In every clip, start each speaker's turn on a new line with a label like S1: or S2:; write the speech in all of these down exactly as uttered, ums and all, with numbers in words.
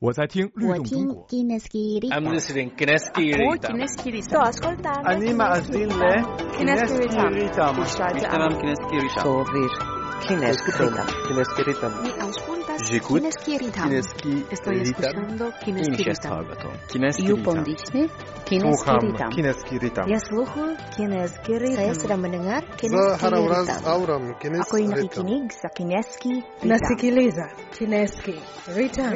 S1: 我在听律动中国。
S2: I'm listening Kineski Ritam.
S3: Sto ascoltando.
S4: Anima Azile
S3: Kineski Ritam.
S2: Ishtamam Kineski Ritam.
S5: Sovir Kineski Ritam.
S4: Kineski Ritam.
S3: Mi auscultas
S2: J'écoute.
S3: Kineski Ritam.
S4: Kineski
S3: Estoy escuchando Kineski
S2: Inše
S3: Ritam.
S2: stvargato.
S4: Kineski
S5: You
S4: Ritam.
S5: pondisne Kineski
S4: Sluham
S5: Ritam.
S4: Kineski Ritam.
S5: Я слухаю Kineski
S3: Saya
S5: Ritam.
S3: sedang mendengar
S6: За
S3: Kineski
S6: Harawraz
S3: Ritam.
S6: Auram
S5: Ako
S6: Kineski
S5: yung
S6: Ritam.
S5: nakikinig sa Kineski Ritam.
S7: Nasikiliza Kineski Ritam.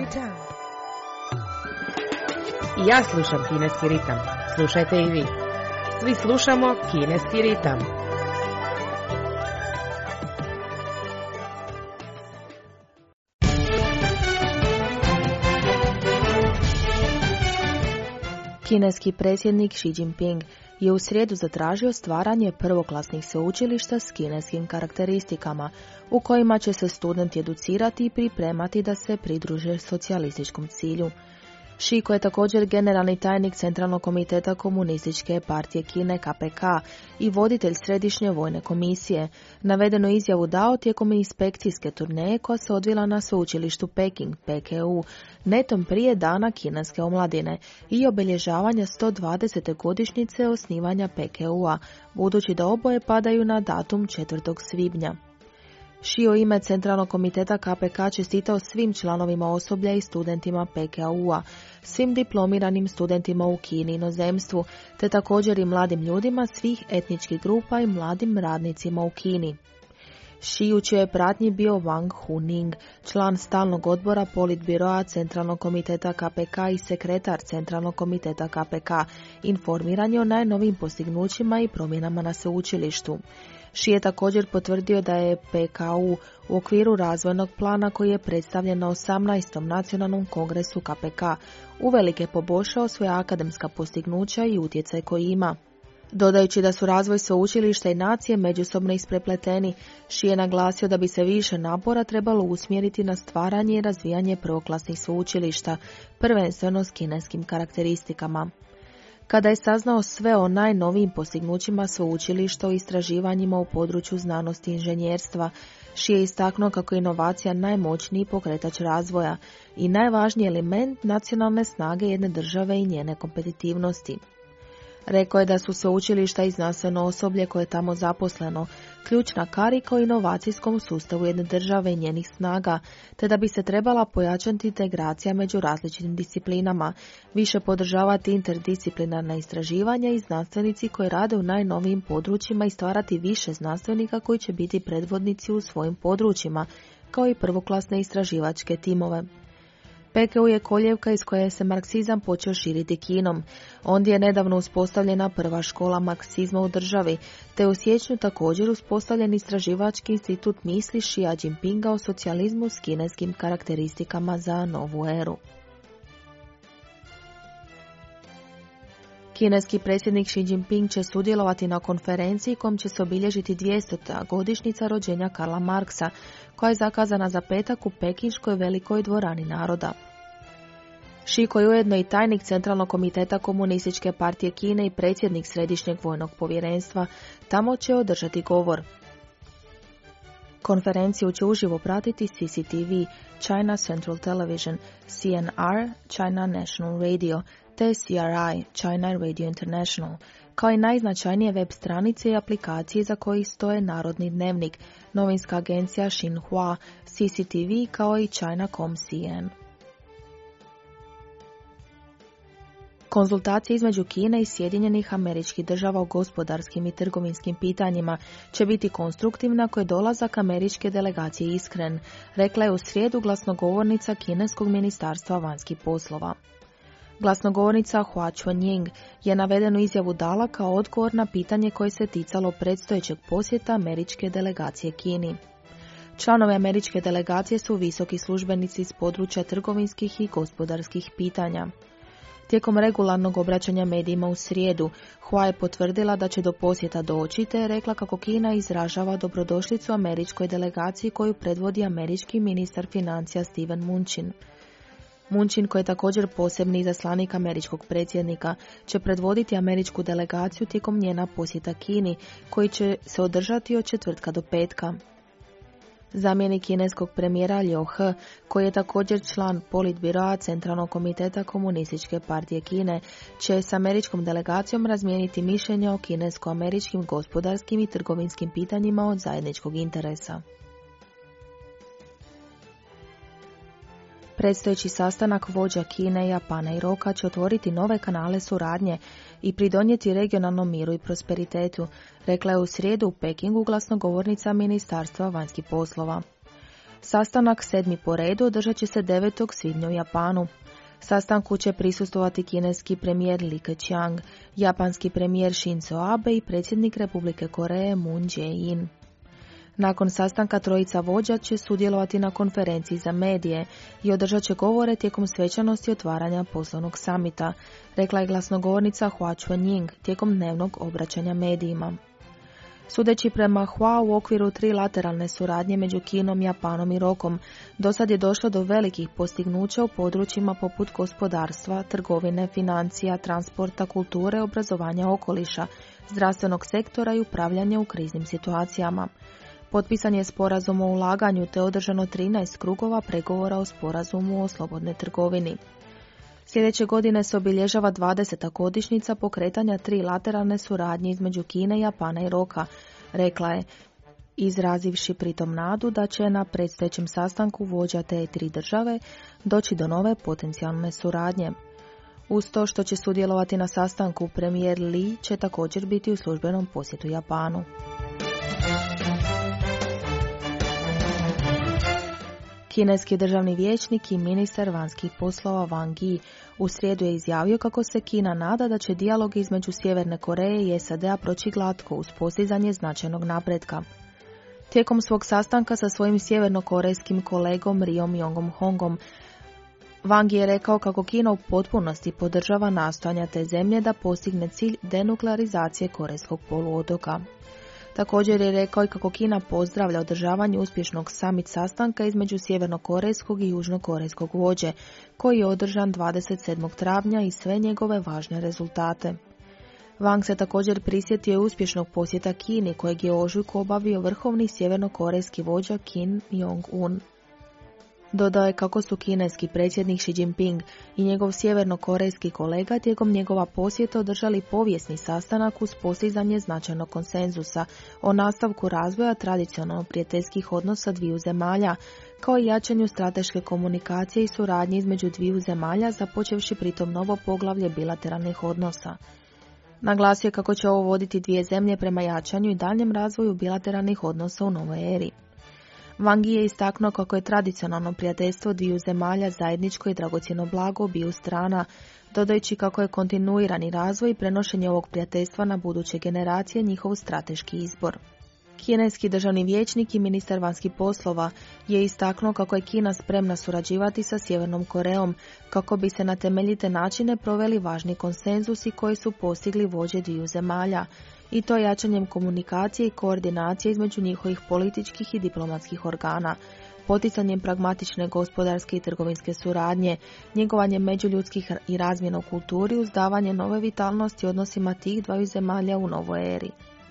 S7: I ja slušam Kineski ritam. Slušajte i vi. Svi slušamo Kineski ritam.
S8: Kineski predsjednik Xi Jinping je u srijedu zatražio stvaranje prvoklasnih sveučilišta s kineskim karakteristikama, u kojima će se studenti educirati i pripremati da se pridruže socijalističkom cilju. Xi, koji je također generalni tajnik Centralnog komiteta Komunističke partije Kine K P K i voditelj Središnje vojne komisije, navedenu izjavu dao tijekom inspekcijske turneje koja se odvila na sveučilištu Peking, P K U, netom prije dana kineske omladine i obilježavanja sto dvadesete godišnjice osnivanja P K U-a, budući da oboje padaju na datum četvrtog svibnja. Xi u ime Centralnog komiteta K P K čestitao svim članovima osoblja i studentima P K U-a, svim diplomiranim studentima u Kini i inozemstvu, te također i mladim ljudima svih etničkih grupa i mladim radnicima u Kini. Xi u čijoj pratnji bio Wang Huning, član stalnog odbora politbiroa Centralnog komiteta K P K i sekretar Centralnog komiteta K P K, informiran je o najnovijim postignućima i promjenama na sveučilištu. Xi je također potvrdio da je P K U u okviru razvojnog plana koji je predstavljen na osamnaestom nacionalnom kongresu K P K uvelike poboljšao svoja akademska postignuća i utjecaj koji ima. Dodajući da su razvoj sveučilišta i nacije međusobno isprepleteni, Xi je naglasio da bi se više napora trebalo usmjeriti na stvaranje i razvijanje prvoklasnih sveučilišta, prvenstveno s kineskim karakteristikama. Kada je saznao sve o najnovijim postignućima sveučilišta o istraživanjima u području znanosti i inženjerstva, Xi je istaknuo kako je inovacija najmoćniji pokretač razvoja i najvažniji element nacionalne snage jedne države i njene kompetitivnosti. Rekao je da su sveučilišta i znanstveno osoblje koje je tamo zaposleno ključna karika u inovacijskom sustavu jedne države i njenih snaga, te da bi se trebala pojačati integracija među različitim disciplinama, više podržavati interdisciplinarna istraživanja i znanstvenici koji rade u najnovijim područjima i stvarati više znanstvenika koji će biti predvodnici u svojim područjima, kao i prvoklasne istraživačke timove. P K U je koljevka iz koje se marksizam počeo širiti Kinom. Ondje je nedavno uspostavljena prva škola marksizma u državi, te u siječnju također uspostavljen istraživački institut misli Xia Jinpinga o socijalizmu s kineskim karakteristikama za novu eru. Kineski predsjednik Xi Jinping će sudjelovati na konferenciji kojom će se obilježiti dvjestota godišnjica rođenja Karla Marksa, koja je zakazana za petak u Pekinškoj velikoj dvorani naroda. Xi, koji je ujedno i tajnik Centralnog komiteta Komunističke partije Kine i predsjednik Središnjeg vojnog povjerenstva, tamo će održati govor. Konferenciju će uživo pratiti C C T V, China Central Television, C N R, China National Radio, te C R I, China Radio International, kao i najznačajnije web stranice i aplikacije za koji stoje Narodni dnevnik, novinska agencija Xinhua, C C T V kao i China dot com C N. Konzultacije između Kine i Sjedinjenih Američkih Država o gospodarskim i trgovinskim pitanjima će biti konstruktivna ako je dolazak američke delegacije iskren, rekla je u srijedu glasnogovornica kineskog ministarstva vanjskih poslova. Glasnogovornica Hua Chunying je navedenu izjavu dala kao odgovor na pitanje koje se ticalo predstojećeg posjeta američke delegacije Kini. Članovi američke delegacije su visoki službenici iz područja trgovinskih i gospodarskih pitanja. Tijekom regularnog obraćanja medijima u srijedu, Hua je potvrdila da će do posjeta doći, te je rekla kako Kina izražava dobrodošlicu američkoj delegaciji koju predvodi američki ministar financija Steven Mnuchin. Mnuchin, koji je također posebni izaslanik američkog predsjednika, će predvoditi američku delegaciju tijekom njena posjeta Kini, koji će se održati od četvrtka do petka. Zamjenik kineskog premijera Liu He, koji je također član politbiroa Centralnog komiteta Komunističke partije Kine, će s američkom delegacijom razmijeniti mišljenja o kinesko-američkim gospodarskim i trgovinskim pitanjima od zajedničkog interesa. Predstojeći sastanak vođa Kine, Japana i Roka će otvoriti nove kanale suradnje i pridonijeti regionalnom miru i prosperitetu, rekla je u srijedu u Pekingu glasnogovornica Ministarstva vanjskih poslova. Sastanak sedmi po redu održat će se devetog svibnja u Japanu. Sastanku će prisustvovati kineski premijer Li Keqiang, japanski premijer Shinzo Abe i predsjednik Republike Koreje Moon Jae-in. Nakon sastanka trojica vođa će sudjelovati na konferenciji za medije i održat će govore tijekom svečanosti otvaranja poslovnog samita, rekla je glasnogovornica Hua Chunying tijekom dnevnog obraćanja medijima. Sudeći prema Hua, u okviru trilateralne suradnje među Kinom, Japanom i Rokom, do sad je došlo do velikih postignuća u područjima poput gospodarstva, trgovine, financija, transporta, kulture, obrazovanja, okoliša, zdravstvenog sektora i upravljanja u kriznim situacijama. Potpisan je sporazum o ulaganju te održano trinaest krugova pregovora o sporazumu o slobodnoj trgovini. Sljedeće godine se obilježava dvadeseta godišnjica pokretanja trilateralne suradnje između Kine, Japana i Roka, rekla je, izrazivši pritom nadu da će na predstojećem sastanku vođa te tri države doći do nove potencijalne suradnje. Uz to što će sudjelovati na sastanku, premijer Li će također biti u službenom posjetu Japanu. Kineski državni vijećnik i ministar vanjskih poslova Wang Yi u srijedu je izjavio kako se Kina nada da će dijalog između Sjeverne Koreje i S A D-a proći glatko uz postizanje značajnog napretka. Tijekom svog sastanka sa svojim sjevernokorejskim kolegom Riom Jongom-hongom, Wang Yi je rekao kako Kina u potpunosti podržava nastojanja te zemlje da postigne cilj denuklearizacije Korejskog poluotoka. Također je rekao i kako Kina pozdravlja održavanje uspješnog summit sastanka između sjevernokorejskog i južnokorejskog vođe, koji je održan dvadeset sedmog travnja i sve njegove važne rezultate. Wang se također prisjetio uspješnog posjeta Kini, kojeg je u ožujku obavio vrhovni sjevernokorejski vođa Kim Jong-un. Dodao je kako su kineski predsjednik Xi Jinping i njegov sjevernokorejski kolega tijekom njegova posjeta održali povijesni sastanak uz postizanje značajnog konsenzusa o nastavku razvoja tradicionalno prijateljskih odnosa dviju zemalja, kao i jačanju strateške komunikacije i suradnje između dviju zemalja, započevši pritom novo poglavlje bilateralnih odnosa. Naglasio je kako će ovo voditi dvije zemlje prema jačanju i daljem razvoju bilateralnih odnosa u novoj eri. Wang Yi je istaknuo kako je tradicionalno prijateljstvo dviju zemalja zajedničko i dragocjeno blago obiju strana, dodajući kako je kontinuirani razvoj i prenošenje ovog prijateljstva na buduće generacije njihov strateški izbor. Kineski državni vijećnik i ministar vanjskih poslova je istaknuo kako je Kina spremna surađivati sa Sjevernom Korejom kako bi se na temeljite načine proveli važni konsenzusi koji su postigli vođe dviju zemalja, i to jačanjem komunikacije i koordinacije između njihovih političkih i diplomatskih organa, poticanjem pragmatične gospodarske i trgovinske suradnje, njegovanjem međuljudskih i razmjena u kulturi uz davanje nove vitalnosti odnosima tih dvaju zemalja u novoj eri.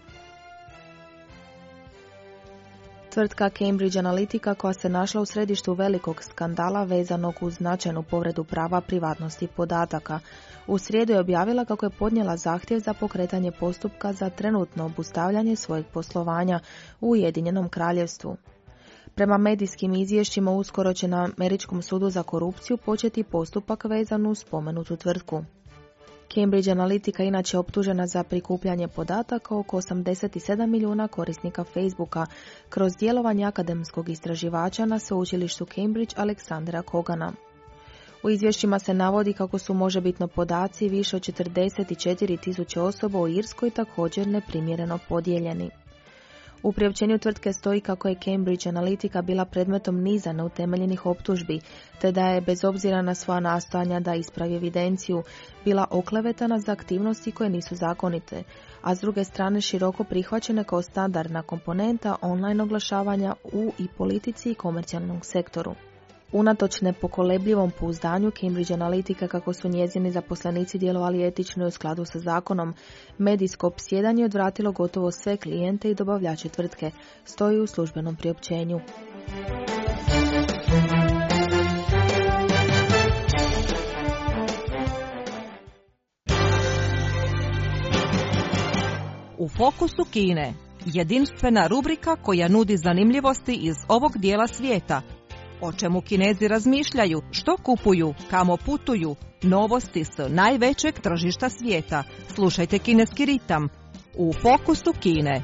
S8: Tvrtka Cambridge Analytica, koja se našla u središtu velikog skandala vezanog uz značajnu povredu prava privatnosti podataka, u srijedu je objavila kako je podnijela zahtjev za pokretanje postupka za trenutno obustavljanje svojeg poslovanja u Ujedinjenom Kraljevstvu. Prema medijskim izvješćima uskoro će na Američkom sudu za korupciju početi postupak vezan uz spomenutu tvrtku. Cambridge Analytica inače optužena za prikupljanje podataka oko osamdeset sedam milijuna korisnika Facebooka kroz djelovanje akademskog istraživača na sveučilištu Cambridge Aleksandra Kogana. U izvješćima se navodi kako su možebitno podaci više od četrdeset četiri tisuće osoba u Irskoj također neprimjereno podijeljeni. U priopćenju tvrtke stoji kako je Cambridge Analytica bila predmetom niza neutemeljenih optužbi, te da je, bez obzira na svoja nastojanja da ispravi evidenciju, bila oklevetana za aktivnosti koje nisu zakonite, a s druge strane široko prihvaćene kao standardna komponenta online oglašavanja u i politici i komercijalnom sektoru. Unatoč nepokolebljivom pouzdanju Cambridge Analytica kako su njezini zaposlenici djelovali etično i u skladu sa zakonom, medijsko opsjedanje odvratilo gotovo sve klijente i dobavljače tvrtke, stoji u službenom priopćenju.
S1: U fokusu Kine, jedinstvena rubrika koja nudi zanimljivosti iz ovog dijela svijeta. O čemu Kinezi razmišljaju, što kupuju, kamo putuju, novosti s najvećeg tržišta svijeta. Slušajte Kineski ritam u fokusu Kine.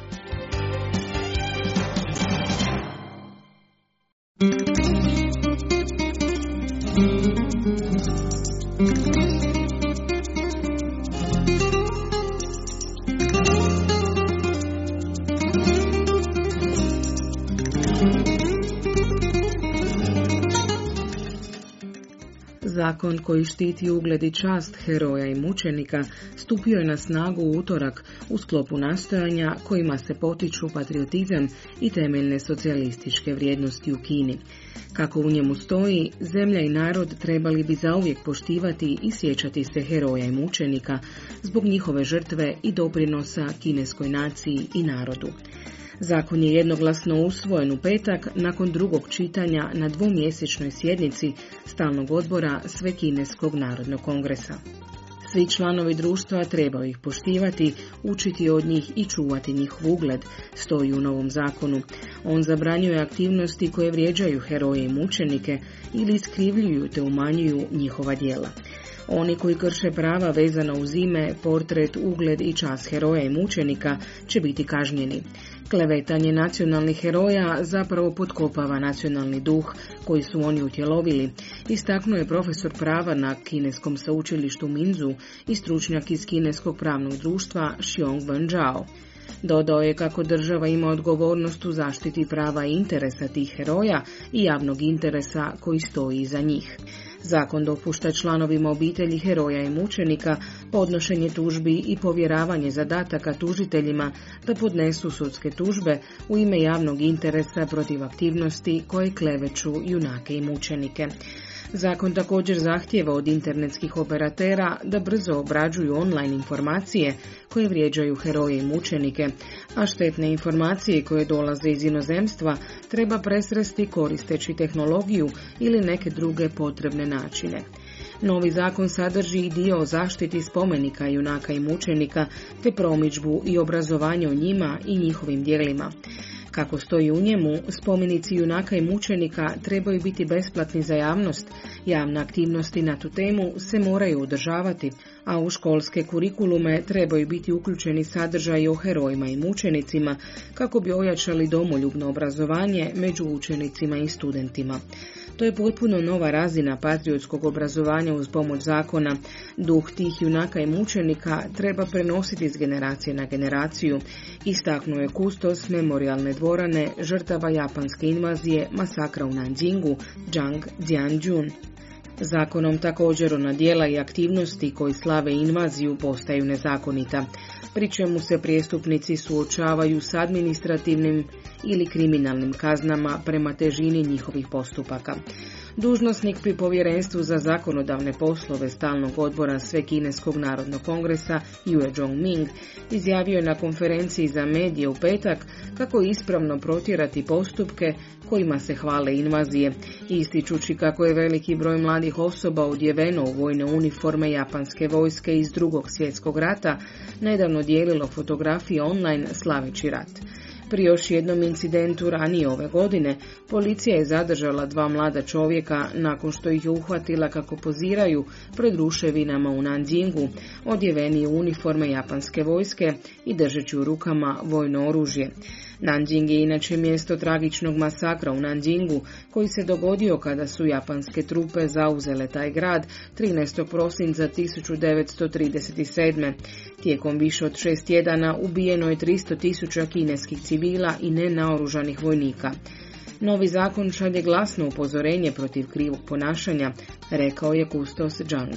S7: Zakon koji štiti ugled i čast heroja i mučenika stupio je na snagu u utorak u sklopu nastojanja kojima se potiču patriotizam i temeljne socijalističke vrijednosti u Kini. Kako u njemu stoji, zemlja i narod trebali bi zauvijek poštivati i sjećati se heroja i mučenika zbog njihove žrtve i doprinosa kineskoj naciji i narodu. Zakon je jednoglasno usvojen u petak nakon drugog čitanja na dvomjesečnoj sjednici Stalnog odbora Svekineskog narodnog kongresa. Svi članovi društva trebaju ih poštivati, učiti od njih i čuvati njihov ugled, stoji u novom zakonu. On zabranjuje aktivnosti koje vrijeđaju heroje i mučenike ili iskrivljuju te umanjuju njihova djela. Oni koji krše prava vezana uz ime, portret, ugled i čast heroja i mučenika će biti kažnjeni. Klevetanje nacionalnih heroja zapravo potkopava nacionalni duh koji su oni utjelovili, istaknuo je profesor prava na kineskom sveučilištu Minzu i stručnjak iz kineskog pravnog društva Xiong Wen-Zhao. Dodao je kako država ima odgovornost u zaštiti prava i interesa tih heroja i javnog interesa koji stoji iza njih. Zakon dopušta članovima obitelji heroja i mučenika podnošenje tužbi i povjeravanje zadataka tužiteljima da podnesu sudske tužbe u ime javnog interesa protiv aktivnosti koje kleveću junake i mučenike. Zakon također zahtijeva od internetskih operatera da brzo obrađuju online informacije koje vrijeđaju heroje i mučenike, a štetne informacije koje dolaze iz inozemstva treba presresti koristeći tehnologiju ili neke druge potrebne načine. Novi zakon sadrži i dio o zaštiti spomenika junaka i mučenika te promidžbu i obrazovanje o njima i njihovim djelima. Kako stoji u njemu, spomenici junaka i mučenika trebaju biti besplatni za javnost, javne aktivnosti na tu temu se moraju održavati, a u školske kurikulume trebaju biti uključeni sadržaji o herojima i mučenicima kako bi ojačali domoljubno obrazovanje među učenicima i studentima. To je potpuno nova razina patriotskog obrazovanja uz pomoć zakona. Duh tih junaka i mučenika treba prenositi s generacije na generaciju, istaknuo je kustos memorijalne dvorane žrtava japanske invazije masakra u Nanjingu, Zhang Jianjun. Zakonom također ona djela i aktivnosti koji slave invaziju postaju nezakonita, pri čemu se prijestupnici suočavaju s administrativnim ili kriminalnim kaznama prema težini njihovih postupaka. Dužnosnik pri Povjerenstvu za zakonodavne poslove Stalnog odbora Svekineskog narodnog kongresa Yue Zhongming izjavio je na konferenciji za medije u petak kako je ispravno protjerati postupke kojima se hvale invazije, ističući kako je veliki broj mladih osoba odjeveno u vojne uniforme japanske vojske iz drugog svjetskog rata nedavno dijelilo fotografije online slaveći rat. Pri još jednom incidentu ranije ove godine, policija je zadržala dva mlada čovjeka nakon što ih je uhvatila kako poziraju pred ruševinama u Nanjingu, odjeveni u uniforme japanske vojske i držeći u rukama vojno oružje. Nanjing je inače mjesto tragičnog masakra u Nanjingu koji se dogodio kada su japanske trupe zauzele taj grad trinaestog prosinca tisuću devetsto trideset sedme. Tijekom više od šest tjedana ubijeno je tristo tisuća kineskih civila i nenaoružanih vojnika. Novi zakon šalje glasno upozorenje protiv krivog ponašanja, rekao je kustos Zhang.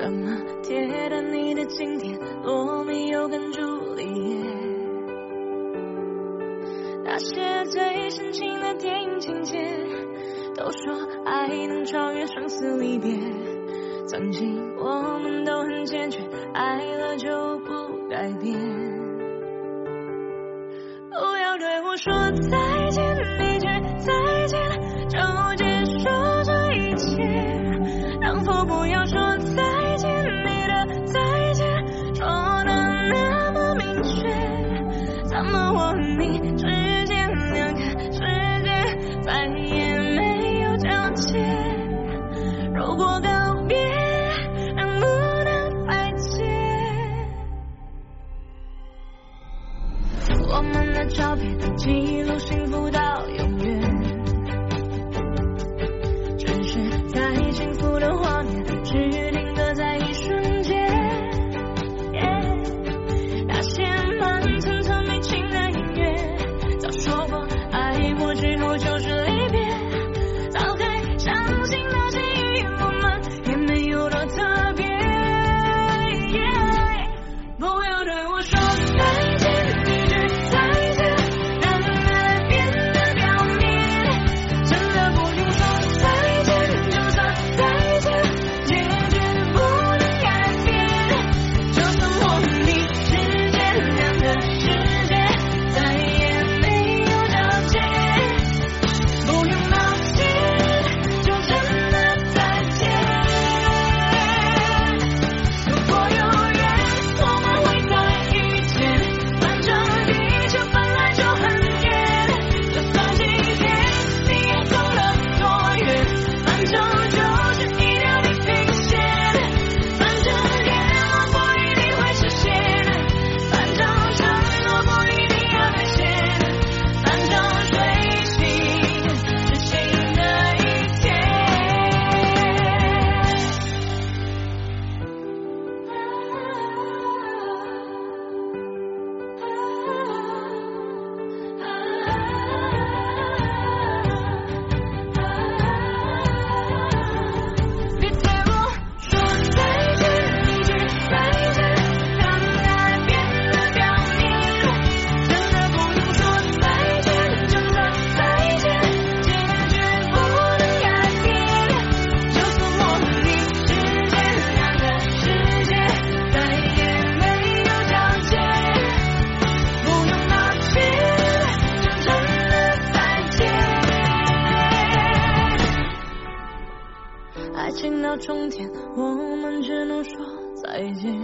S6: 什么铁达尼的经典，罗密欧跟朱丽叶，那些最深情的电影情节，都说爱能超越生死离别。曾经我们都很坚决，爱了就不改变。不要对我说再见，一句再见就结束这一切，让否不要说再见，你的再见说的那么明确，怎么我和你之间两个世界再也没有交界？如果告别能不能再见？我们的照片记录幸福到永远，只是在幸福的画面只定格在一瞬间。Yeah, 那些慢层层没情的音乐，早说过爱过之后就是离别，早该相信那些与我们也没有多特别。Yeah, 不要对我说再见，一句再见让爱变得表面，真的不用说再见，就算再见结局不能改变，就算我和你之间两个世界再也没有交界，不用道歉，就真的再见。如果有缘我们会再遇见，反正地球本来就很远，就算今天你也走了多远，反正就是一条地平线，反正愿望不一定会实现，反正承诺不一定要兑现，反正随心是新的一天。别对我说再见，一句再见让爱变得表面，真的不用说再见，就算再见结局不能改变，就算我和你之间两个世界再也没有交界，不用道歉，就真的再见。爱情到终点，我们只能说再见。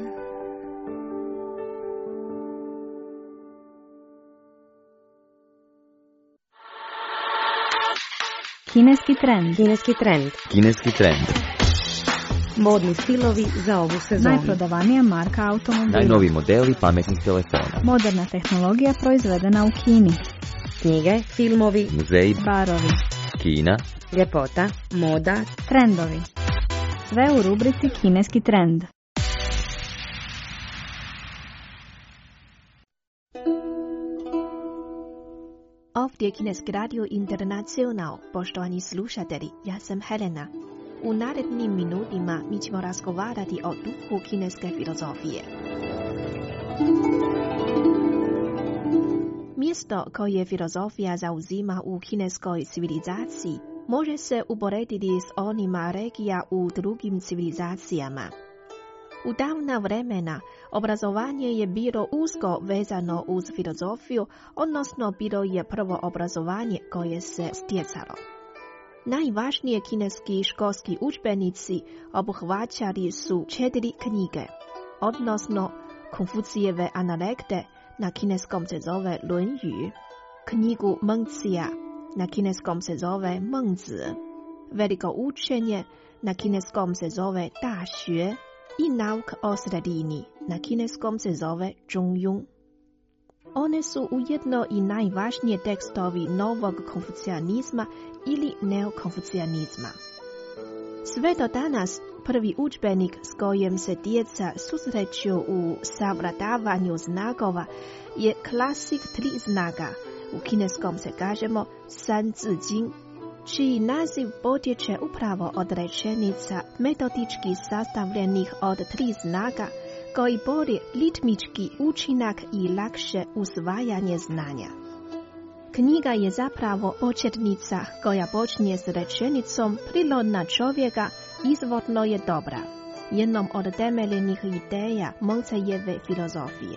S9: Kineski trend.
S5: Kineski trend.
S10: Kineski trend.
S5: Modni stilovi za ovu sezonu.
S9: Najprodavanija marka automobila.
S10: Najnoviji modeli pametnih telefona.
S9: Moderna tehnologija proizvedena u Kini.
S5: Knjige, filmovi,
S10: Muzeji,
S9: Barovi.
S10: Kina,
S5: ljepota, moda,
S9: Trendovi. Sve u rubrici Kineski trend.
S11: Ovdje je Kineski radio Internacional. Poštovani slušatelji, ja sam Helena. U narednim minutima mi ćemo razgovarati o duhu kineske filozofije. Mjesto koje filozofija zauzima u kineskoj civilizaciji može se uporediti s onima regija u drugim civilizacijama. U davna vremena obrazovanje je bilo usko vezano uz filozofiju, odnosno bilo je prvo obrazovanje koje se stjecalo. Najvažnije kineski školski udžbenici obuhvaćali su četiri knjige, odnosno Konfucijeve analekte, na kineskom se zove Lunju, knjigu Mengcija, na kineskom se zove Mengzi, veliko učenje, na kineskom se zove Da Xue, i nauka o sredini, na kineskom se zove Zhongyong. One su ujedno i najvažnije tekstovi novog konfucijanizma ili neokonfucijanizma. Sve do danas prvi udžbenik s kojim se djeca susreću u savladavanju znakova je klasik tri znaka, u kineskom se kažemo San Zi Jing. čiji naziv potječe upravo od rečenica metodički sastavljenih od tri znaka koji bori ritmički učinak i lakše usvajanje znanja. Knjiga je zapravo početnica koja počinje s rečenicom prirodna čovjeka izvorno je dobra, jednom od temeljnih ideja Mengzejeve filozofije.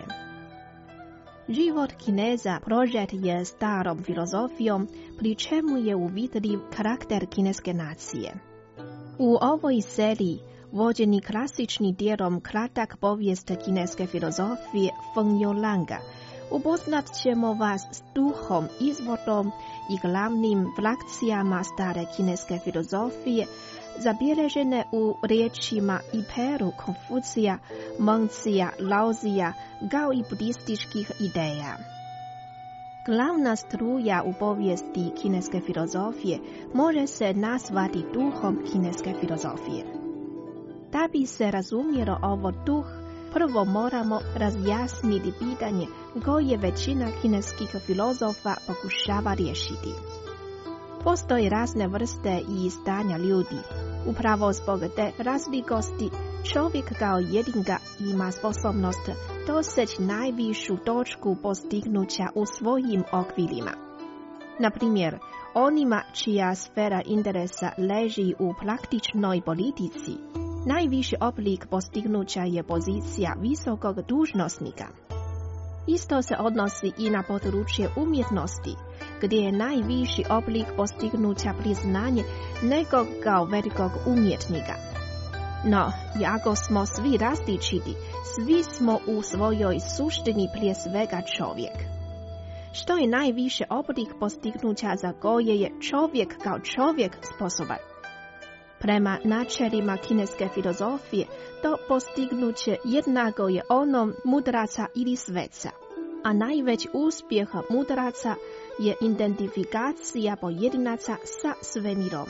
S11: Život Kineza prožet je starom filozofijom, pri čemu je uvidljiv karakter kineske nacije. U ovoj seriji, vođeni klasični dijelom kratak povijest kineske filozofije Feng Youlanga, upoznat ćemo vas s duhom, izvorom i glavnim frakcijama stare kineske filozofije, zabilježene u riječima i peru Konfucija, Mengzija, Laozija, kao i budističkih ideja. Glavna struja u povijesti kineske filozofije može se nazvati duhom kineske filozofije. Da bi se razumjelo ovo duh, prvo moramo razjasniti pitanje koje većina kineskih filozofa pokušava riješiti. Postoje razne vrste i stanja ljudi. Upravo zbog te razlikosti čovjek kao jedinka ima sposobnost doseći najvišu točku postignuća u svojim okvirima. Na primjer, onima čija sfera interesa leži u praktičnoj politici, najviši oblik postignuća je pozicija visokog dužnosnika. Isto se odnosi i na područje umjetnosti, gdje je najviši oblik postignuća priznanje nekog kao velikog umjetnika. No, jako smo svi različiti, svi smo u svojoj suštini prije svega čovjek. Što je najviše oblik postignuća za koje je čovjek kao čovjek sposoban? Prema načelima kineske filozofije, to postignuće jednako je onom mudraca ili sveca, a najveći uspjeh mudraca je identifikacija pojedinaca sa svemirom.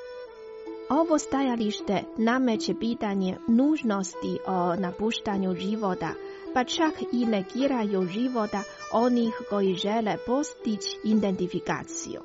S11: Ovo stajalište nameće pitanje nužnosti o napuštanju života, pa čak i negiraju života onih koji žele postići identifikaciju.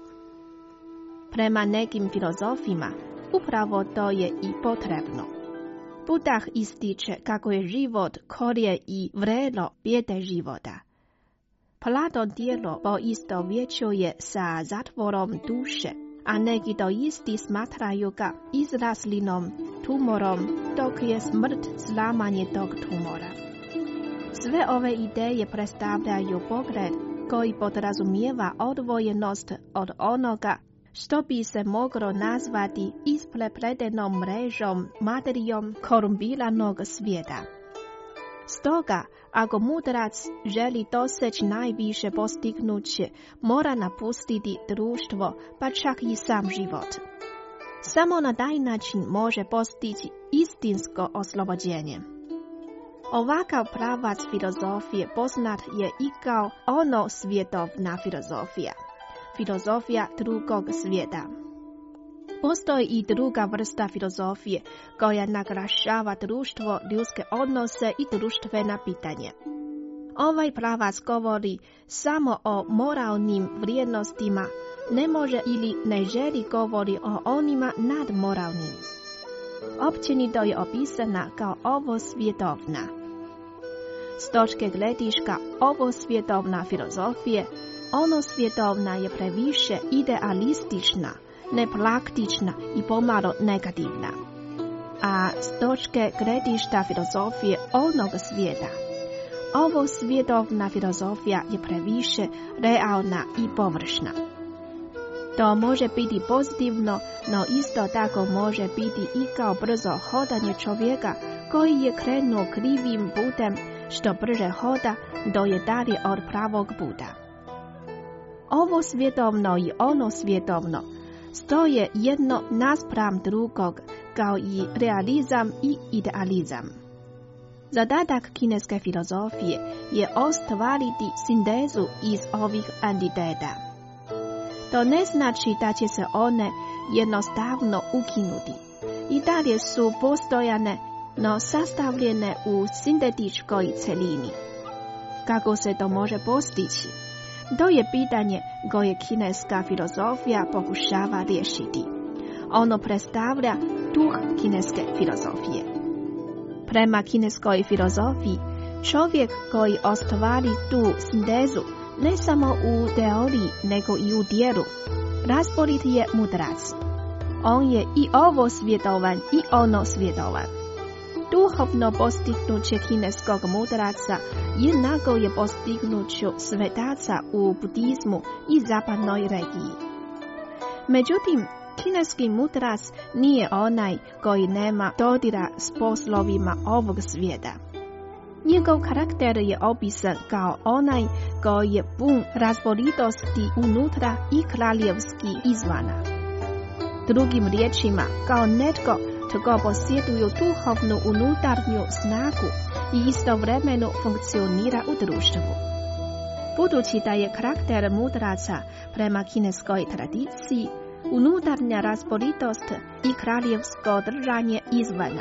S11: Prema nekim filozofima, upravo to je i potrebno. Buddha ističe kako je život korje i vrelo bijede života. Platon djelo poistovjećuje sa zatvorom duše, a neki to isti smatraju ga izraslinom, tumorom, dok je smrt slamanje tog tumora. Sve ove ideje predstavljaju pogled koji podrazumijeva odvojenost od onoga što bi se moglo nazvati isprepletenom mrežom materijom korumpiranog svijeta. Stoga, ako mudrac želi doseći najviše postignuće, mora napustiti društvo, pa čak i sam život. Samo na taj način može postići istinsko oslobođenje. Ovakav pravac filozofije poznat je i kao ono svjetovna filozofija, filozofija drugog svijeta. Postoji i druga vrsta filozofije koja naglašava društvo, ljudske odnose i društvena pitanja. Ovaj pravac govori samo o moralnim vrijednostima, ne može ili ne želi govori o onima nadmoralnim. Općenito je opisana kao ovo svjetovna. S točke gledišta ovo svjetovna filozofije, ono svjetovna je previše idealistična, nepraktična i pomalo negativna. A s točke gledišta filozofije onog svijeta, ovo svjetovna filozofija je previše realna i površna. To može biti pozitivno, no isto tako može biti i kao brzo hodanje čovjeka koji je krenuo krivim putem, što brže hoda do je dalje od pravog puta. Ovo svjetovno i ono svjetovno stoje jedno naspram drugog, kao i realizam i idealizam. Zadatak kineske filozofije je ostvariti sintezu iz ovih entiteta. To ne znači da će se one jednostavno ukinuti. I dalje su postojane, no sastavljene u sintetičkoj celini. Kako se to može postići? To je pitanje koje kineska filozofija pokušava riješiti. Ono predstavlja duh kineske filozofije. Prema kineskoj filozofiji, čovjek koji ostvari tu sintezu ne samo u teoriji nego i u djelu, razborit je mudrac. On je i ovo svjetovan i ono svjetovan. Duhovno postignuće kineskog mudraca jednako je postignuću svetaca u budizmu i zapadnoj regiji. Međutim, kineski mudrac nije onaj koji nema dodira s poslovima ovog svijeta. Njegov karakter je opisan kao onaj koji je pun razboritosti unutra i kraljevski izvana. Drugim riječima, kao netko tko posjeduju duhovnu unutarnju snagu i istovremeno funkcionira u društvu. Budući da je karakter mudraca prema kineskoj tradiciji unutarnja razboritost i kraljevsko držanje izvana.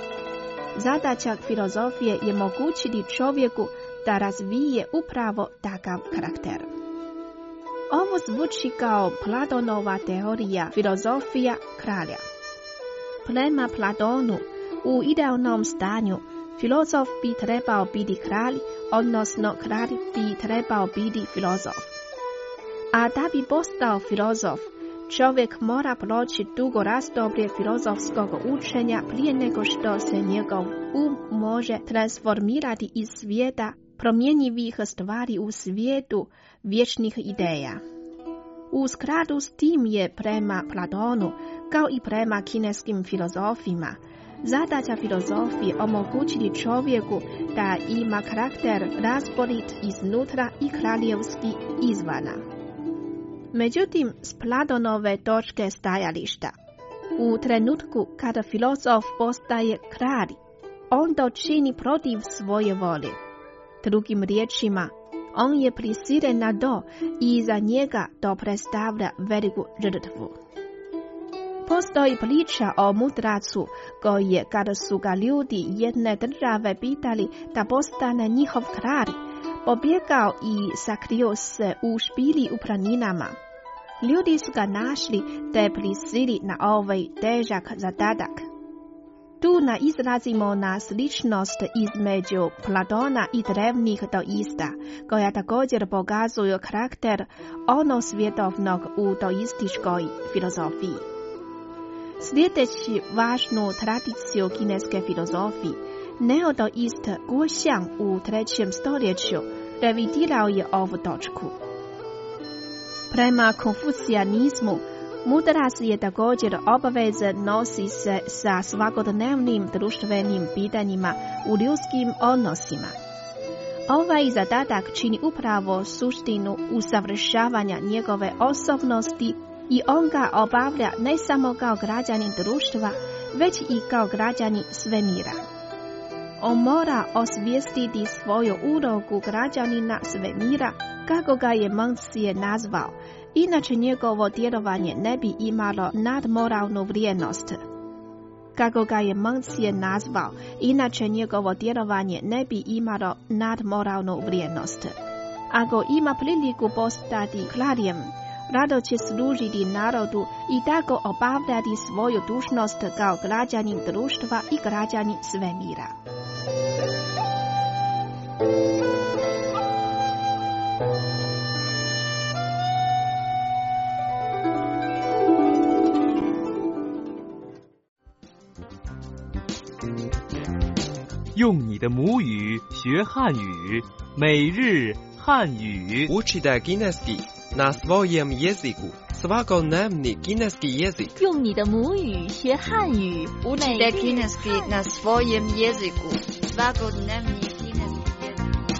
S11: Zadaća filozofije je mogućiti čovjeku da razvije upravo takav karakter. Ovo zvuči kao Platonova teorija filozofija kralja. Prema Platonu, u idealnom stanju, filozof bi trebao biti kralj, odnosno kralj bi trebao biti filozof. A da bi postao filozof, čovjek mora proći dugo razdoblje filozofskog učenja prije nego što se njegov um može transformirati iz svijeta promjenjivih stvari u svijetu vječnih ideja. U skladu s tim je prema Platonu, kao i prema kineskim filozofima, zadaća filozofije omogućiti čovjeku da ima karakter razborit iznutra i kraljevski izvana. Međutim, s Platonove točke stajališta, u trenutku kada filozof postaje kralj, on to čini protiv svoje volje. Drugim riječima, on je prisilen na to i za njega to predstavlja veliku žrtvu. Postoji priča o mudracu koji je, kada su ga ljudi jedne države pitali da postane njihov kralj, pobjegao i sakrio se u špili u planinama. Ljudi su ga našli te prisili na ovaj težak zadatak. Tu naizrazimo na sličnost između Platona i drevnih teista, koja također pokazuju karakter onosvjetovnog u teoističkoj filozofiji. Sljedeći važnu tradiciju kineske filozofije, neoteist Guo Xiang u trećem stoljeću revidirao je ovu točku. Prema konfucijanizmu, mudrac je također obavezan nosi se sa svakodnevnim društvenim pitanjima u ljudskim odnosima. Ovaj zadatak čini upravo suštinu usavršavanja njegove osobnosti i on ga obavlja ne samo kao građanin društva, već i kao građanin svemira. On mora osvijestiti svoju ulogu građanina svemira, kako ga je Mengzi nazvao, inače njegovo djelovanje ne bi imalo nadmoralnu vrijednost. Kako ga je Mengzi nazvao, inače njegovo djelovanje ne bi imalo nadmoralnu vrijednost. Ako ima priliku postati kraljem, rado će služiti narodu i tako obavljati svoju dužnost kao građanin društva i građanin svemira.
S12: 用你的母语学汉语，每日汉语。
S13: Učite kineski na svojem jeziku. Svakodnevni kineski jezik.
S14: 用你的母语学汉语。
S15: Učite kineski na svojem jeziku. Svakodnevni kineski jezik.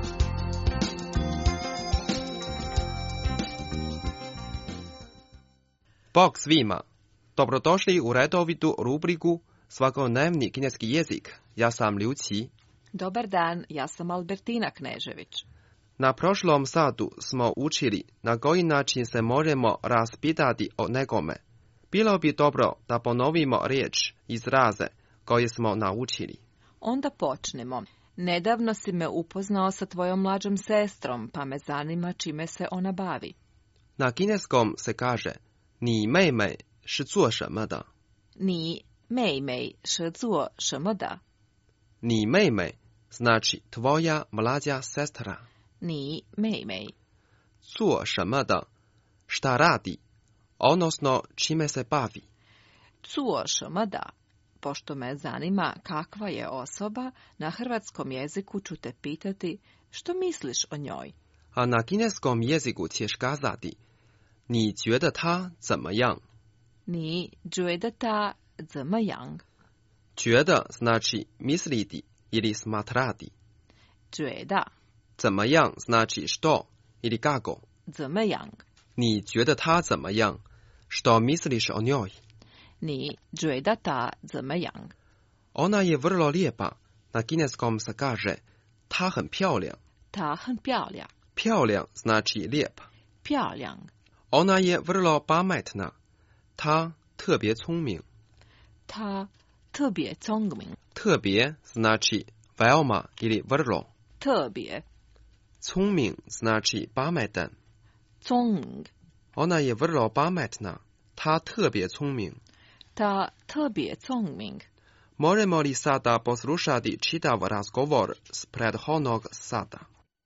S13: Bog svima. Dobrodošli u redovitu rubriku Svakodnevni kineski jezik. Ja sam Liu Qi.
S1: Dobar dan, ja sam Albertina Knežević.
S13: Na prošlom satu smo učili na koji način se možemo raspitati o nekome. Bilo bi dobro da ponovimo riječ, izraze koje smo naučili.
S1: Onda počnemo. Nedavno si me upoznao sa tvojom mlađom sestrom, pa me zanima čime se ona bavi.
S13: Na kineskom se kaže ni mei mei shi zuo shenme de.
S1: Ni mei mei shi zuo shenme de.
S13: Ni mei mei znači tvoja mlađa sestra.
S1: Ni mei mei.
S13: Zuo shenme de šta radi, odnosno čime se bavi.
S1: Zuo shenme de. Pošto me zanima kakva je osoba, na hrvatskom jeziku ću te pitati što misliš o njoj.
S13: A na kineskom jeziku ćeš kazati ni觉得他怎么样?
S1: Ni 觉得他怎么样?
S13: 觉得 znači misliti ili smatrati.
S1: 觉得
S13: 怎么样 znači što ili kako.
S1: 怎么样?
S13: Ni 觉得他怎么样? Što misliš o njoj?
S1: Ni 觉得他怎么样?
S13: Ona je vrlo lijepa. Na kineskom se kaže ta 很漂亮.
S1: Ta 很漂亮.
S13: 漂亮 znači lijep.
S1: 漂亮.
S13: Ona je vrlo pametna. Ta 特别聪明.
S1: Ta 特别聪明.
S13: 特别 znači veoma ili vrlo.
S1: 特别.
S13: 聪明 znači pametan.
S1: 聪明.
S13: Ona je vrlo pametna. Ta 特别聪明.
S1: Ta 特别聪明.
S13: Možemo li sada poslušati čitav razgovor s prethodnog sata?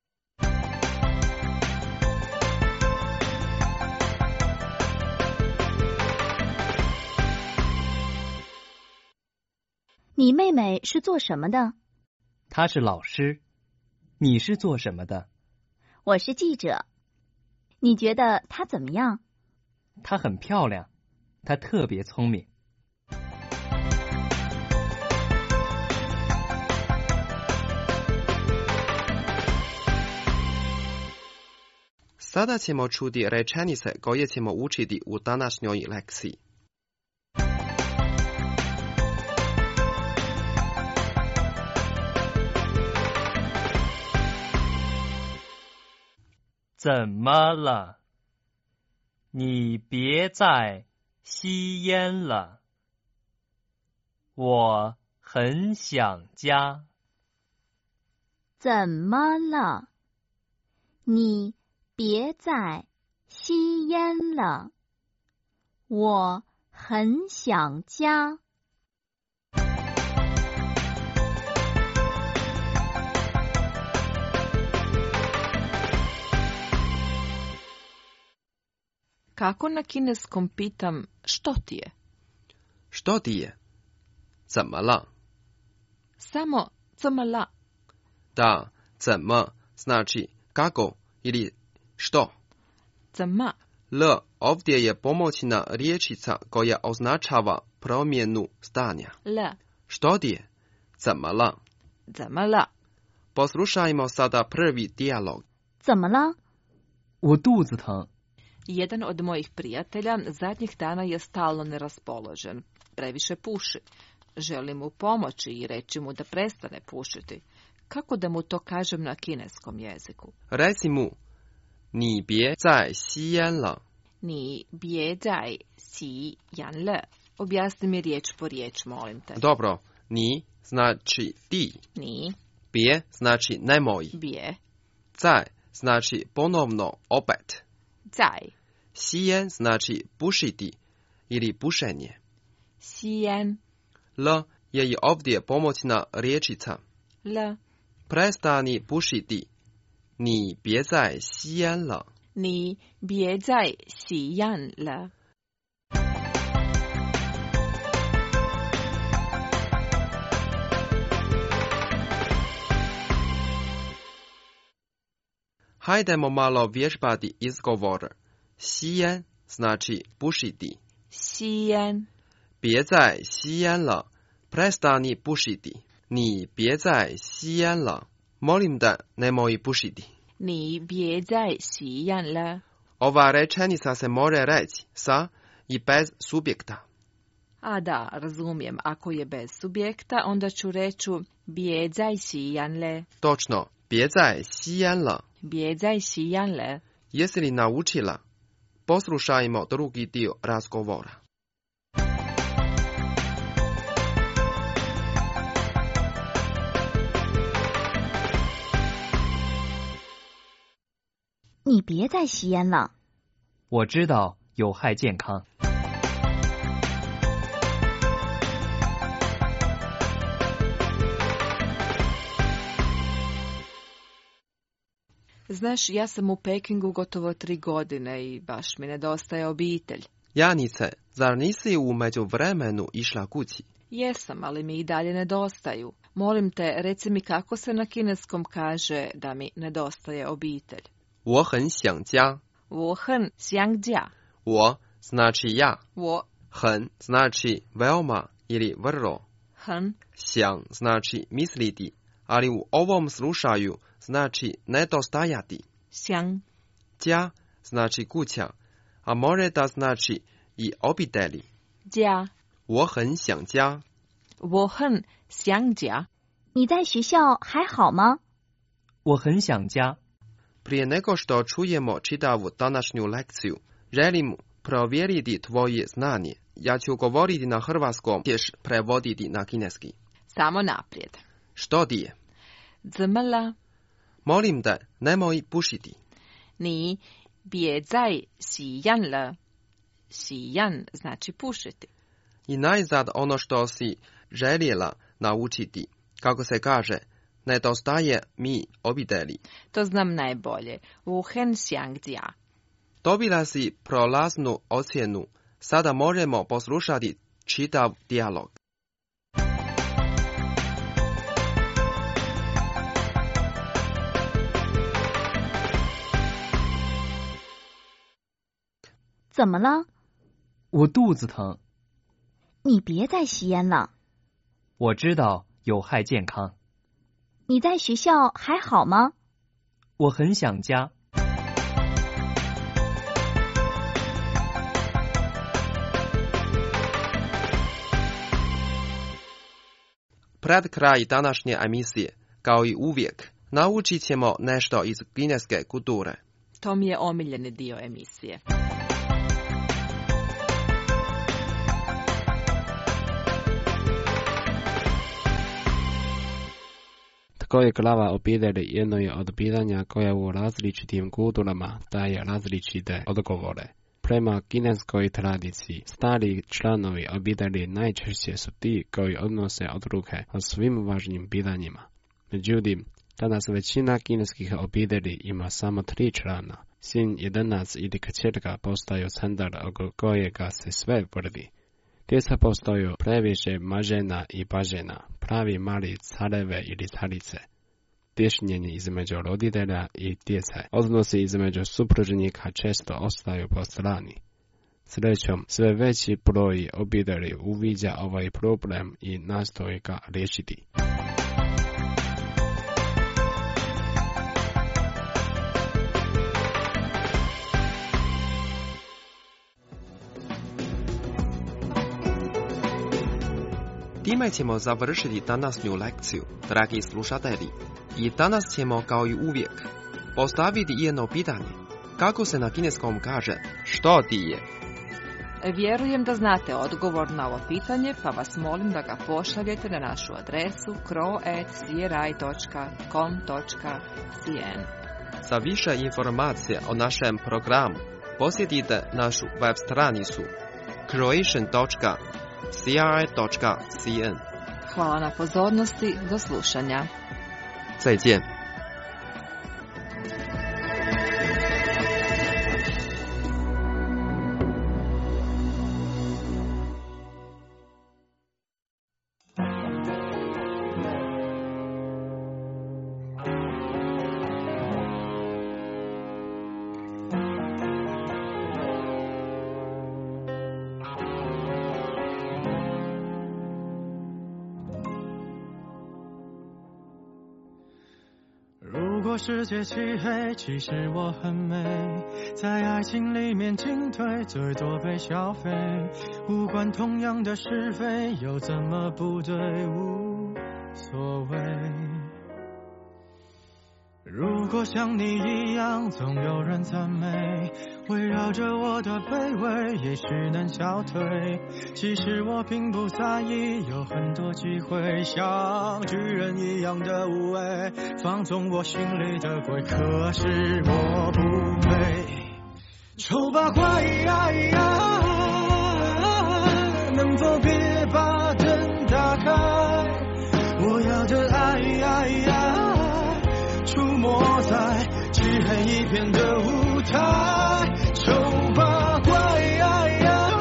S14: 你妹妹是做什么的？
S12: 她是老师。你是做什么的？
S14: 我是记者。你觉得她怎么样？
S12: 她很漂亮，她特别聪明。
S13: Sada ćemo čuti rečenice koje ćemo učiti u današnjoj lekciji.
S12: 怎么了？你别再吸烟了，我很想家。
S14: 怎么了？你别再吸烟了，我很想家。
S1: Kako na kineskom pitam što ti je?
S13: Što ti je? 怎么了?
S1: Samo 怎么了?
S13: Da, 怎么 znači kako ili što.
S1: 怎么?
S13: L ovdje je pomoćna riječica koja označava promjenu stanja.
S1: L.
S13: Što ti je? 怎么了?
S1: 怎么了?
S13: Poslušajmo sada prvi dijalog.
S14: 怎么了?
S12: 我肚子疼。
S1: Jedan od mojih prijatelja zadnjih dana je stalno neraspoložen. Previše puši. Želim mu pomoći i reći mu da prestane pušiti. Kako da mu to kažem na kineskom jeziku?
S13: Reci mu, 你别再吸烟了.
S1: 你别再吸烟了. Objasni mi riječ po riječ, molim te.
S13: Dobro, ni znači ti.
S1: Ni.
S13: Bje znači nemoj.
S1: Bje.
S13: Zaj znači ponovno opet.
S1: Zaj.
S13: Sijen znači pušiti ili pušenje.
S1: Sijen.
S13: L je i ovdje pomoćna riječica.
S1: L.
S13: Prestani pušiti. 你别再吸烟了.
S1: 你别再吸烟了.
S13: Hajdemo malo vježbati izgovor. 吸烟 znači pušiti.
S1: 吸烟.
S13: 别再吸烟了. Prestani pušiti. 你别再吸烟了. Molim da nemoj pušiti.
S1: 你别再吸烟了.
S13: Ova rečenica se može reći sa i bez subjekta.
S1: A da, razumijem. Ako je bez subjekta, onda ću reći 别再吸烟了.
S13: Točno, 别再吸烟了.
S1: 别再吸烟了.
S13: Jesi li naučila? Poslušajmo drugi dio razgovora.
S14: 你别再吸烟了。
S12: 我知道有害健康。
S1: Znaš, ja sam u Pekingu gotovo tri godine i baš mi nedostaje obitelj.
S13: Janice, zar nisi u međuvremenu išla kući?
S1: Jesam, ali mi i dalje nedostaju. Molim te, reci mi kako se na kineskom kaže da mi nedostaje obitelj.
S13: 我很想家。
S1: 我很想家。
S13: 我 znači ja.
S1: 我
S13: 很 znači veoma ili vrlo.
S1: 很
S13: 想 znači misliti, ali u ovom slučaju znači nedostajati.
S1: 想
S13: 家 znači kuća, a može da znači i obitelji.
S1: 家
S13: 我很想家。
S1: 我很想家。
S14: 你在学校还好吗？
S12: 我很想家。
S13: Prije nego što čujemo čitavu današnju lekciju, želim provjeriti tvoje znanje. Ja ću govoriti na hrvatskom, ćeš prevoditi na kineski.
S1: Samo naprijed.
S13: Što ti je?
S1: 怎么了？
S13: Molim te, nemoj pušiti.
S1: 你别再吸烟了。吸烟 znači pušiti.
S13: I najzad ono što si željela naučiti, kako se kaže, nedostaje mi obitelji.
S1: To znam najbolje. 我很想家。
S13: Dobila si prolaznu ocjenu. Sada možemo poslušati čitav dijalog.
S14: 怎么了？
S12: 我肚子疼。
S14: 你别再吸烟了。
S12: 我知道有害健康。
S14: 你在学校还好吗？
S12: 我很想家。
S13: Pred kraj današnje emisije, kao i uvijek, naučit ćemo nešto iz kineske kulture.
S1: To mi je omiljeni dio emisije.
S16: Tko je glava obitelji jedno je od pitanja koja u različitim kulturama daje različite odgovore. Prema kineskoj tradiciji, stari članovi obitelji najčešće su ti koji odnose odluke o svim važnim pitanjima. Međutim, danas većina kineskih obitelji ima samo tri člana. Sin, jedanac ili kćerka postaju centar oko kojega se sve vrti. Djeca postaju previše mažena i pažena, pravi mali careve ili carice. Tješnjenje između roditelja i djece, odnosi između supružnika često ostaju po strani. Srećom, sve veći broj obitelji uviđa ovaj problem i nastoji ga riješiti.
S13: Time ćemo završiti današnju lekciju, dragi slušatelji. I danas ćemo, kao i uvijek, postaviti jedno pitanje. Kako se na kineskom kaže što ti je?
S1: Vjerujem da znate odgovor na ovo pitanje, pa vas molim da ga pošaljete na našu adresu kro at c r i dot com dot c n.
S13: Za više informacija o našem programu posjetite našu web stranicu croatian dot c r i dot c n.
S1: Hvala na pozornosti, do slušanja.
S13: 再见。
S17: 如果世界漆黑，其实我很美，在爱情里面进退，最多被消费。无关同样的是非，又怎么不对？无所谓。如果像你一样，总有人赞美围绕着我的卑微，也许能消退。其实我并不在意，有很多机会像巨人一样的无畏，放纵我心里的鬼，可是我不配。丑八怪呀呀，能否别把灯打开？我要的爱呀呀，出没在漆黑一片的舞台。丑八怪呀呀，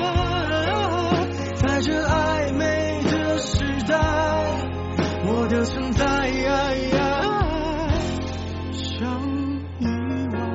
S17: 在这暧昧的时代，我的存在呀呀，像意外。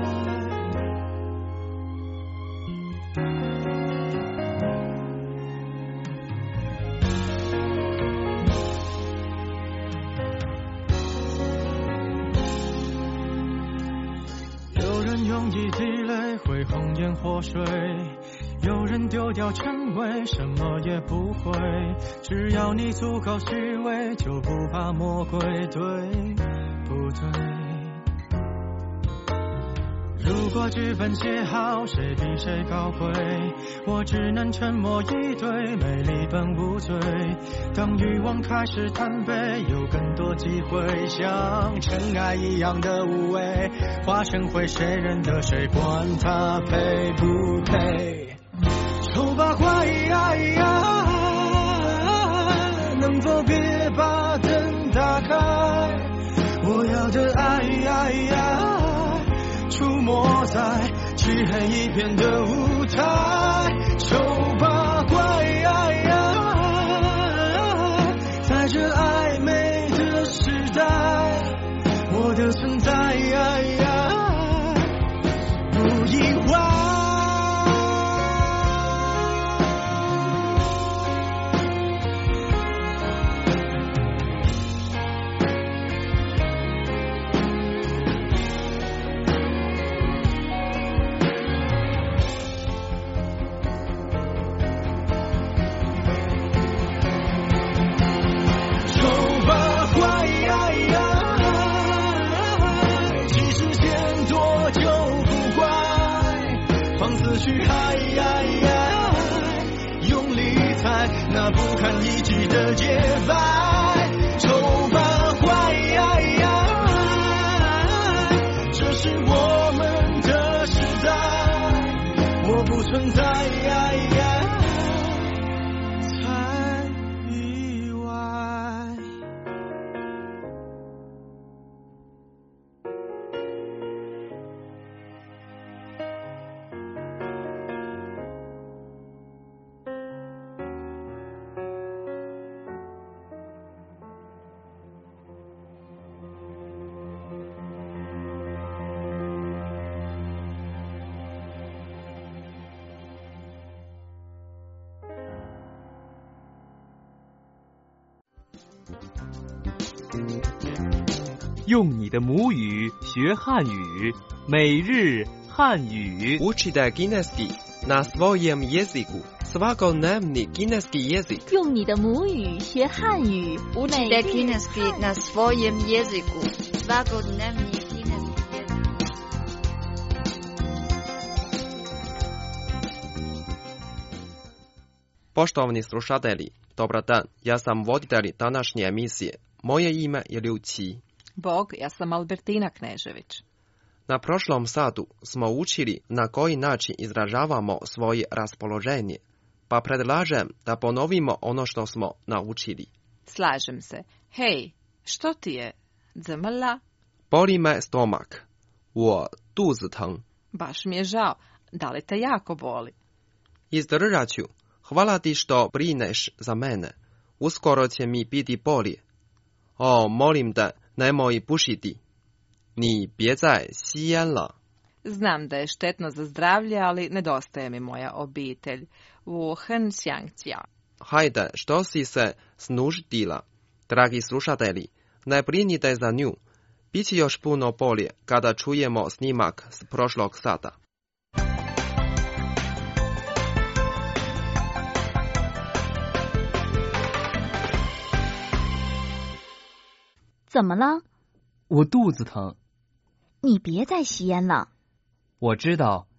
S17: 有人用一滴泪会红颜祸水，有人丢掉称谓，什么也不会。只要你足够虚伪，就不怕魔鬼，对不对？如果剧本写好，谁比谁高贵？我只能沉默以对，美丽本无罪。当欲望开始贪杯，有更多机会像尘埃一样的无畏，化成灰，谁认得谁？管他配不配？丑八怪呀呀，能否别把灯打开？我要的爱呀呀，出没在漆黑一片的舞台。丑八怪呀呀，在这暧昧的时代，我的存在呀呀，不意外。去嗨呀呀，用力踩那不堪一击的节拍。丑八怪呀呀，这是我们的时代，我不存在呀呀，才意外。
S12: 用你的母语学汉语，每日汉语。
S13: Učite kineski na svojem jeziku. Svakodnevni kineski jezik.
S14: 用你的母语学汉语，
S15: Učite kineski na svojem jeziku. Svakodnevni kineski jezik.
S13: Poštovani slušatelji, dobar dan. Ja sam voditelj današnje emisije. Moje ime je Liu Qi.
S1: Bog, ja sam Albertina Knežević.
S13: Na prošlom satu smo učili na koji način izražavamo svoje raspoloženje, pa predlažem da ponovimo ono što smo naučili.
S1: Slažem se. Hej, što ti je? Zamrla?
S13: Boli me stomak. 我肚子疼.
S1: Baš mi je žao. Da li te jako boli?
S13: Izdržat ću. Hvala ti što brineš za mene. Uskoro će mi biti bolje. O, molim te, nemoj pušiti. 你别再吸烟了.
S1: Znam da je štetno za zdravlje, ali nedostaje mi moja obitelj. 我很想家.
S13: Hajde, što si se snuždila? Dragi slušatelji, ne brinite za nju. Biće još puno bolje kada čujemo snimak s prošlog sata.
S14: 怎么了？
S18: 我肚子疼。
S14: 你别再吸烟了。
S18: 我知道，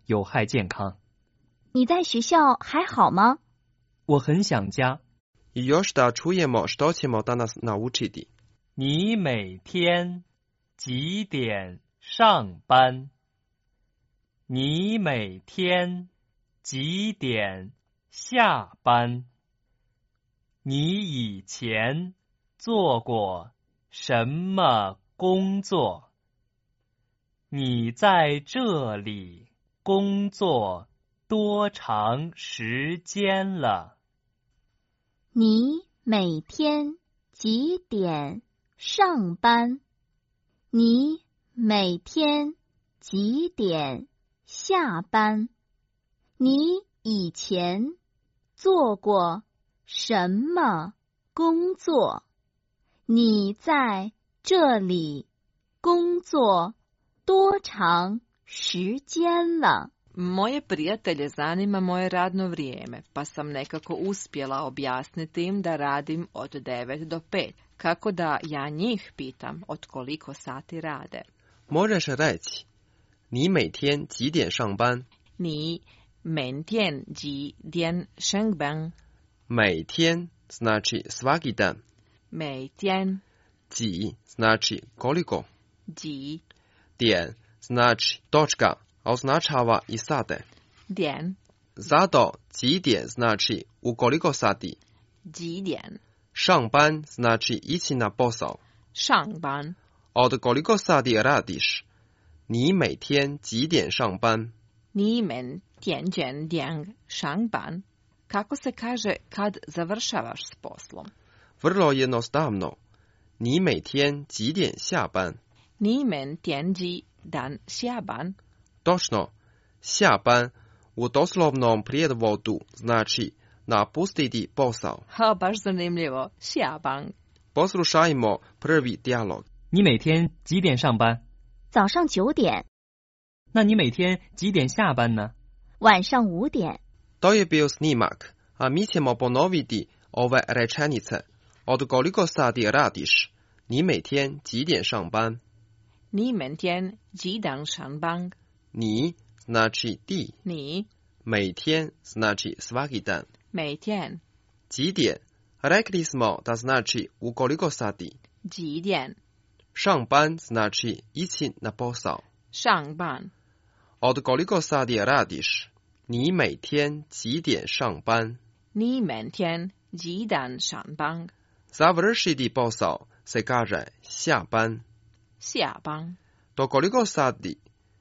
S12: 有害健康。
S14: 你在学校还好吗？
S12: 我很想家。
S13: I još da čujemo što ćemo danas naučiti.
S12: 你每天几点上班？你每天几点下班？你以前做过什么工作？你在这里工作多长时间了？
S14: 你每天几点上班？你每天几点下班？你以前做过什么工作？你在这里工作多长时间了？
S1: Moje prijatelje zanima moje radno vrijeme, pa sam nekako uspjela objasniti im da radim od devet do pet, kako da ja njih pitam od koliko sati rade.
S13: Možeš reći, 你每天几点上班？
S1: 你每天几点上班？
S13: 每天 znači svaki dan.
S1: 每天
S13: 几 znači koliko.
S1: 几
S13: 点 znači točka, a označava i sate.
S1: 点
S13: Zato 几点 znači u koliko sati.
S1: 几点
S13: 上班 znači ići na posao.
S1: 上班
S13: Od koliko sati radiš? 你每天几点上班？
S1: 你每天几点上班？ Kako se kaže kad završavaš s poslom?
S13: Vrlo jednostavno. 你每天几点下班？
S1: 你每天几点下班？
S13: Točno. 下班 u doslovnom prijevodu znači napustiti posao.
S1: Ha, baš zanimljivo. 下班
S13: Poslušajmo prvi dijalog.
S12: 你每天几点上班？
S14: 早上九点。
S12: 那你每天几点下班呢？
S14: 晚上五点。
S13: To je bio snimak, a mi ćemo ponoviti ove rečenice. Od koliko sati radiš? 你每天几点上班？
S1: 你每天几点上班？
S13: 你 znači ti.
S1: 你
S13: 每天 znači svaki dan.
S1: 每天
S13: 几点 rekli smo da znači u koliko sati.
S1: 几点
S13: 上班 znači ići na posao.
S1: 上班
S13: Od koliko sati radiš? 你每天几点上班？
S1: 你每天几点上班？
S13: Završiti posao se kaže 下班。
S1: 下班
S13: Do koliko sati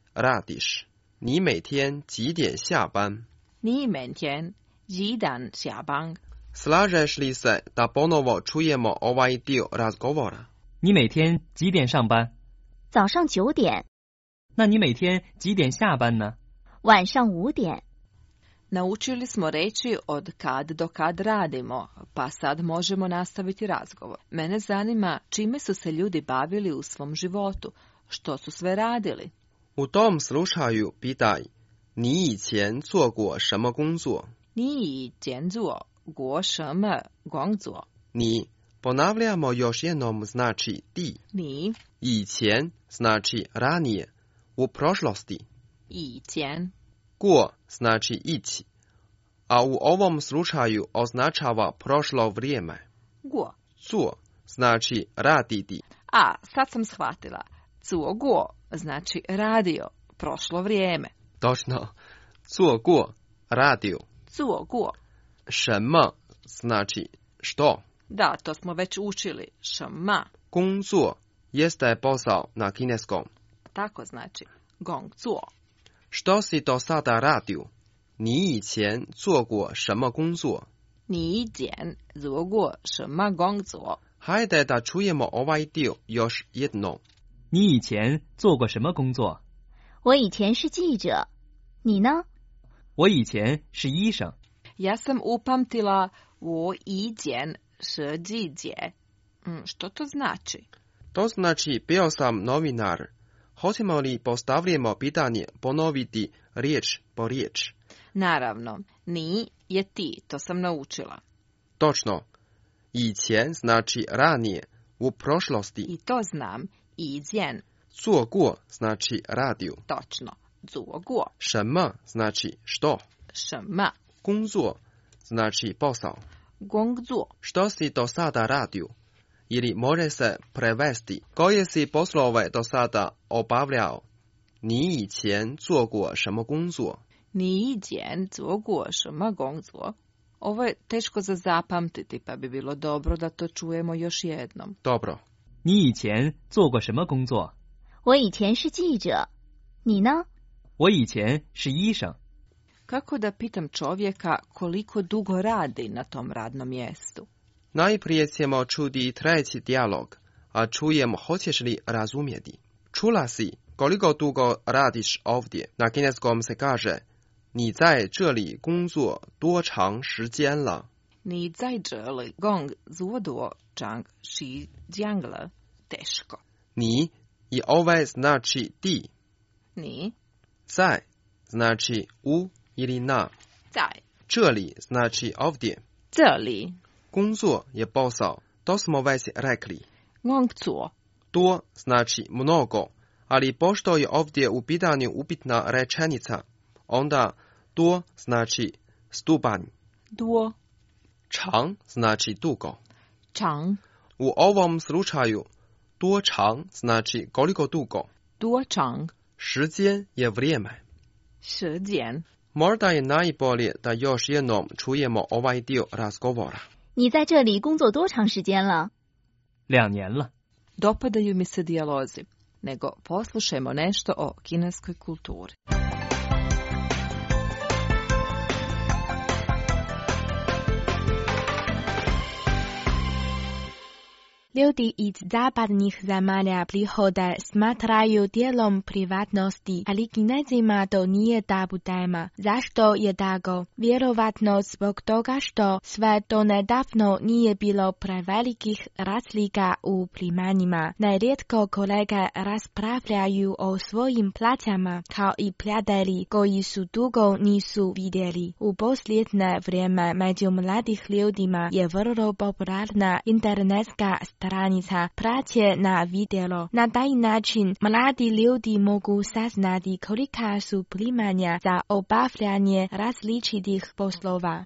S13: radiš? 你每天几点下班？
S1: 你每天几点下班？
S13: Slažeš li se da ponovo čujemo ovaj dio razgovora?
S12: 你每天几点上班？
S14: 早上九点。
S12: 那你每天几点下班呢？
S14: 晚上五点。
S1: Naučili smo reći od kad do kad radimo, pa sad možemo nastaviti razgovor. Mene zanima čime su se ljudi bavili u svom životu, što su sve radili.
S13: U tom slučaju pitaj, 你以前做过什么工作？
S1: 你以前做过什么工作？
S13: 你 ponavljamo još jednom znači ti.
S1: 你
S13: 以前 znači ranije, u prošlosti.
S1: 以前
S13: 过 znači ići, a u ovom slučaju označava prošlo vrijeme.
S1: 过
S13: 做 znači raditi.
S1: A, sad sam shvatila. 做过 znači radio, prošlo vrijeme.
S13: Točno. 做过 radio.
S1: 做过
S13: 什么 znači što.
S1: Da, to smo već učili. 什么
S13: 工作 jeste posao na kineskom.
S1: tako znači. 工作
S13: Što si do sada radio? 你以前做过什么工作？
S1: 你以前做过什么工作？
S13: Hajde da čujemo ovaj dio još jednom.
S12: 你以前做过什么工作？
S14: 我以前是记者。你呢？
S12: 我以前是医生。
S1: Ja sam upamtila 我以前是记者. Mm, što to znači?
S13: To znači bio sam novinar. Hoćemo li postavljamo pitanje ponoviti riječ po riječ?
S1: Naravno, ni je ti, to sam naučila.
S13: Točno. 以前 znači ranije, u prošlosti.
S1: I to znam, 以前
S13: 做过 znači radio.
S1: Točno. 做过
S13: 什么 znači što.
S1: 什么
S13: 工作 znači posao.
S1: 工作
S13: Što si do sada radio? Ili može se prevesti koje si poslove do sada obavljao? 你以前做过什么工作？
S1: 你以前做过什么工作？ Ovo je teško za zapamtiti, pa bi bilo dobro da to čujemo još jednom.
S13: Dobro.
S12: 你以前做过什么工作？
S14: 我以前是记者，你呢？
S12: 我以前是医生。
S1: Kako da pitam čovjeka koliko dugo radi na tom radnom mjestu?
S13: Najprije ćemo čuti treći dijalog, a čujemo hoćeš li razumjeti. Čula si koliko dugo radiš ovdje. Na kineskom se kaže 你在这里工作多长时间了？
S1: 你在这里工作多长时间了？ Teško.
S13: 你 i ovaj znači ti.
S1: 你
S13: 在 znači u ili na.
S1: 在
S13: 这里 znači ovdje.
S1: 这里
S13: 工作 je posao. To smo već rekli.
S1: 工作
S13: To znači mnogo, ali pošto je ovdje u pitanju upitna rečenica, onda to znači stupanj.
S1: 多
S13: 长 znači dugo.
S1: 长
S13: U ovom slučaju 多长 znači koliko dugo.
S1: 多长
S13: 时间 je vrijeme.
S1: 时间
S13: Možda je najbolje da još jednom čujemo ovaj dio razgovora.
S14: 你在这里工作多长时间了？
S12: 两年了。
S1: Dopadaju mi se dijalozi, nego poslušajmo nešto o kineskoj kulturi.
S8: Ljudi iz zapadnih zemalja prihode smatraju dijelom privatnosti, ali Kinezima to nije tabu tema. Zašto je tako? Vjerovatno zbog toga što sve do nedavno nije bilo prevelikih razlika u primanjima. Najrijetko kolege raspravljaju o svojim plaćama kao i prijatelji koji su dugo nisu vidjeli. U posljednje vrijeme među mladih ljudima je vrlo popularna internetska stranica praće na vidjelo. Na taj način mladi ljudi mogu saznati kolika su primanja za obavljanje različitih poslova.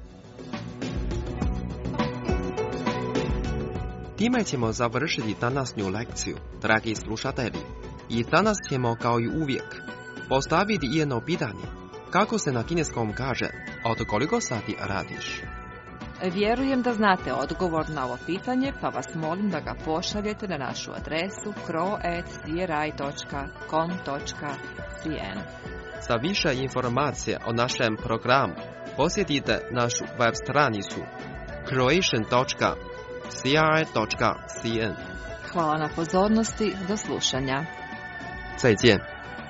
S13: Time ćemo završiti današnju lekciju, dragi slušatelji. I danas ćemo kao i uvijek postaviti jedno pitanje. Kako se na kineskom kaže, od koliko sati radiš?
S1: Vjerujem da znate odgovor na ovo pitanje, pa vas molim da ga pošaljete na našu adresu kro at c r i dot com dot c n.
S13: Za više informacija o našem programu posjetite našu web stranicu croatian dot c r i dot c n.
S1: Hvala na pozornosti, do slušanja.
S13: 再见。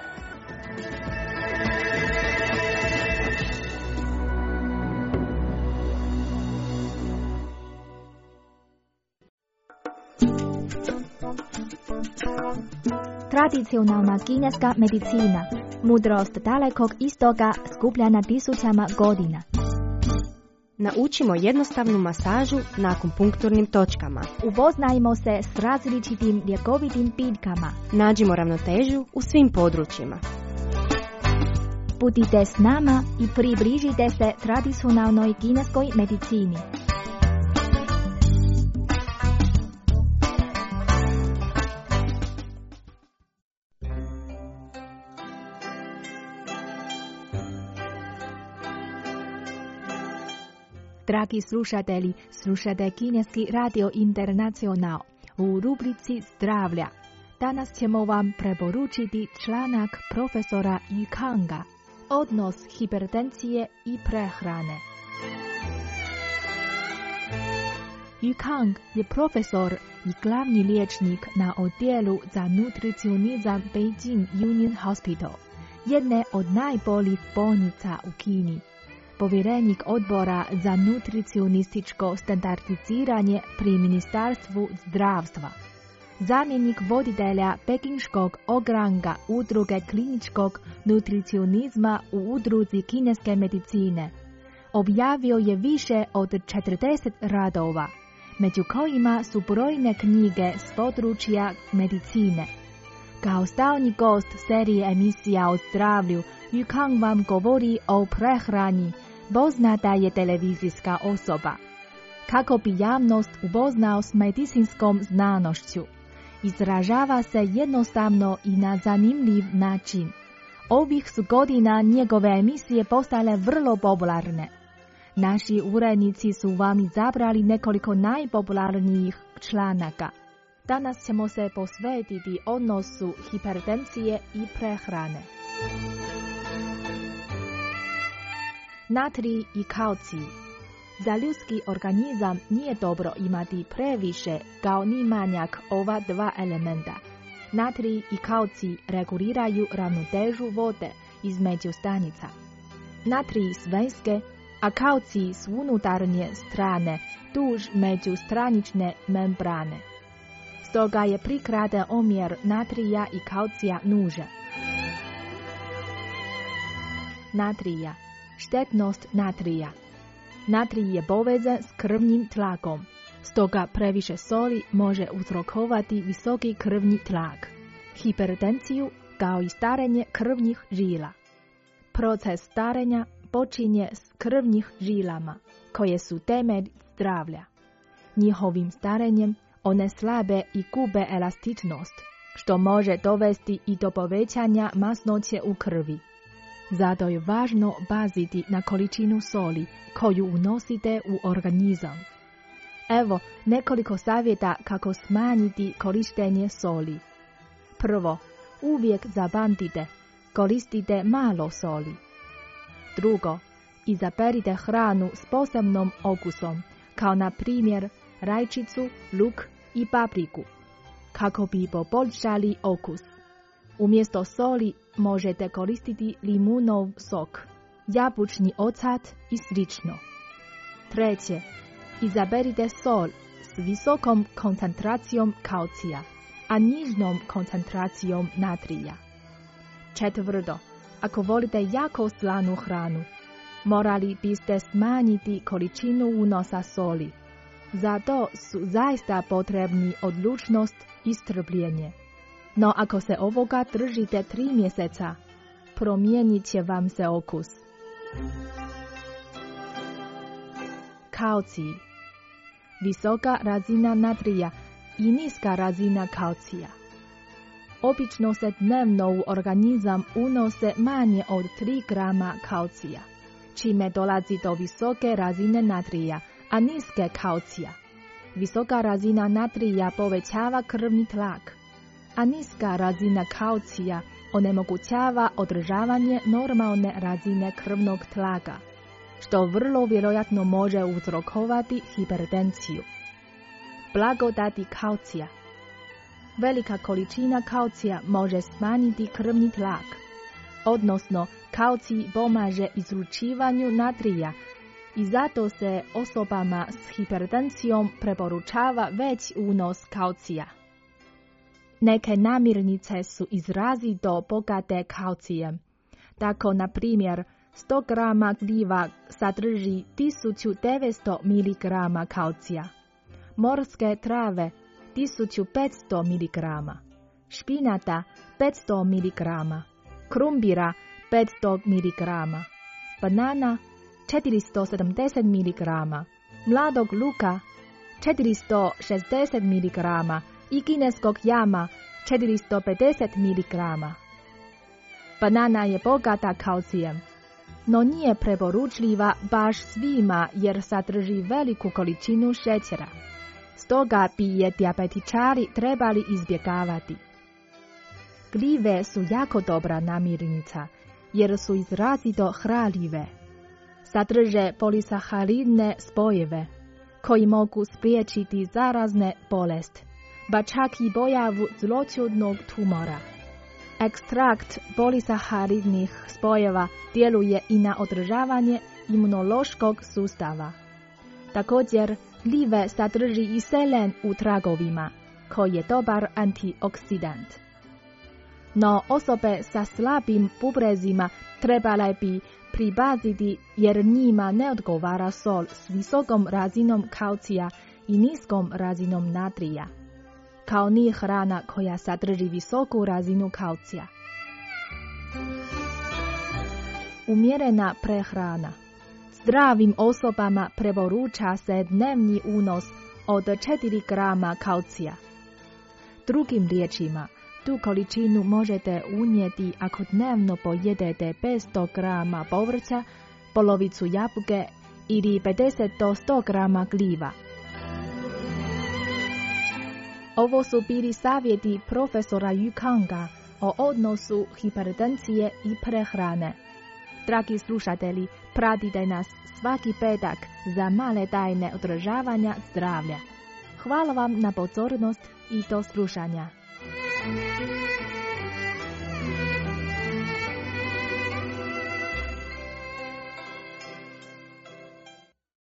S9: Tradicionalna kineska medicina, mudrost dalekog istoga skupljana tisućama godina.
S5: Naučimo jednostavnu masažu na akupunkturnim točkama.
S9: Upoznajmo se s različitim ljekovitim biljkama.
S5: Nađimo ravnotežu u svim područjima.
S9: Budite s nama i približite se tradicionalnoj kineskoj medicini. Dragi slušatelji, slušate Kineski radio Internacional u rubrici Zdravlja. Danas ćemo vam preporučiti članak profesora Yu Kanga, odnos hipertenzije i prehrane. Yu Kang je profesor i glavni liječnik na odjelu za nutricionizam Beijing Union Hospital, jedne od najboljih bolnica u Kini. Povjerenik odbora za nutricionističko standardiziranje pri Ministarstvu zdravstva. Zamjenik voditelja pekinškog ogranka udruge kliničkog nutricionizma u udruzi kineske medicine. Objavio je više od četrdeset radova, među kojima su brojne knjige s područja medicine. Kao stalni gost serije emisija o zdravlju, Yukan vam govori o prehrani. Poznata je televizijska osoba. Kako bi javnost upoznao s medicinskom znanošću, izražava se jednostavno i na zanimljiv način. Ovih su godina njegove emisije postale vrlo popularne. Naši urednici su vam izabrali nekoliko najpopularnijih članaka. Danas ćemo se posvetiti odnosu hipertenzije i prehrane. Natrij i kalcij. Za ljudski organizam nije dobro imati previše kao ni manjak ova dva elementa. Natrij i kalcij reguliraju ravnotežu vode između stanica. Natrij s vanjske, a kalcij s unutarnje strane duž međustranične membrane. Stoga je prikladan omjer natrija i kalcija nužan. Natrija. Štetnost natrija. Natrij je povezan s krvnim tlakom, stoga previše soli može uzrokovati visoki krvni tlak, hipertenziju kao i starenje krvnih žila. Proces starenja počinje s krvnih žilama, koje su temelj zdravlja. Njihovim starenjem one slabe i gube elastičnost, što može dovesti i do povećanja masnoće u krvi. Zato je važno paziti na količinu soli koju unosite u organizam. Evo nekoliko savjeta kako smanjiti korištenje soli. Prvo, uvijek zapamtite, koristite malo soli. Drugo, izaberite hranu s posebnom okusom, kao na primjer rajčicu, luk i papriku, kako bi poboljšali okus. Umjesto soli možete koristiti limunov sok, jabučni ocat i slično. Treće, izaberite sol s visokom koncentracijom kalcija, a nižnom koncentracijom natrija. Četvrto, ako volite jako slanu hranu, morali biste smanjiti količinu unosa soli. Zato su zaista potrebni odlučnost i strpljenje. No ako se ovoga držite tri mjeseca, promijenit će vam se okus. Kalcij. Visoka razina natrija i niska razina kalcija. Obično se dnevno u organizam unose manje od tri grama kalcija, čime dolazi do visoke razine natrija, a niske kalcija. Visoka razina natrija povećava krvni tlak, a niska razina kalcija onemogućava održavanje normalne razine krvnog tlaka, što vrlo vjerojatno može uzrokovati hipertenziju. Blagodati kalcija. Velika količina kalcija može smanjiti krvni tlak, odnosno kalcij pomaže izlučivanju natrija i zato se osobama s hipertenzijom preporučava veći unos kalcija. Neke namirnice su izrazito bogate kalcijem. Tako, na primjer, sto grama gljiva sadrži tisuću devetsto miligrama kalcija, morske trave tisuću petsto miligrama, špinata petsto miligrama, krumpira petsto miligrama, banana četiristo sedamdeset miligrama, mladog luka četiristo šezdeset miligrama i kineskog jama četiristo pedeset miligrama. Banana je bogata kalcijem, no nije preporučljiva baš svima jer sadrži veliku količinu šećera. Stoga bi je dijabetičari trebali izbjegavati. Gljive su jako dobra namirnica jer su izrazito hranljive. Sadrže polisaharidne spojeve koji mogu spriječiti zarazne bolesti, pa čak i pojavu zloćudnog tumora. Ekstrakt polisaharidnih spojeva djeluje i na održavanje imunološkog sustava. Također, gljive sadrži i selen u tragovima, koji je dobar antioksidant. No osobe sa slabim bubrezima trebale bi pripaziti jer njima ne odgovara sol s visokom razinom kalcija i niskom razinom natrija. kao ni hrana koja sadrži visoku razinu kalcija. Umjerena prehrana. Zdravim osobama preporuča se dnevni unos od četiri grama kalcija. Drugim riječima, tu količinu možete unijeti ako dnevno pojedete petsto grama povrća, polovicu jabuke ili pedeset do sto grama gljiva. Ovo su bili savjeti profesora Yu Kanga o odnosu hipertenzije i prehrane. Dragi slušatelji, pratite nas svaki petak za male tajne održavanja zdravlja. Hvala vam na pozornost i do slušanja.